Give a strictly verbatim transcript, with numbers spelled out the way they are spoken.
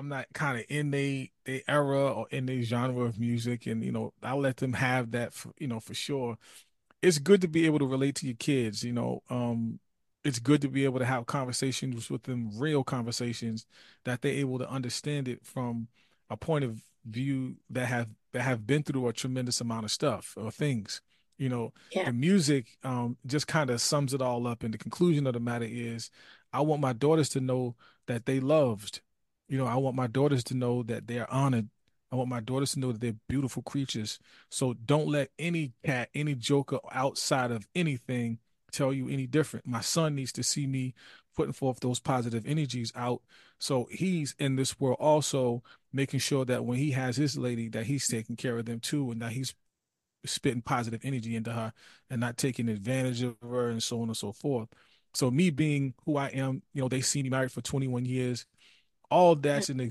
I'm not kind of in they they era or in the genre of music, and you know, I let them have that, for, you know, for sure. It's good to be able to relate to your kids, you know. Um, it's good to be able to have conversations with them, real conversations that they're able to understand it from a point of view that have that have been through a tremendous amount of stuff or things. You know, Yeah. the music um just kind of sums it all up. And the conclusion of the matter is I want my daughters to know that they loved. You know, I want my daughters to know that they're honored. I want my daughters to know that they're beautiful creatures. So don't let any cat, any joker outside of anything tell you any different. My son needs to see me putting forth those positive energies out. So he's in this world also making sure that when he has his lady, that he's taking care of them too, and that he's spitting positive energy into her and not taking advantage of her and so on and so forth. So me being who I am, you know, they see me married for twenty-one years. All that's an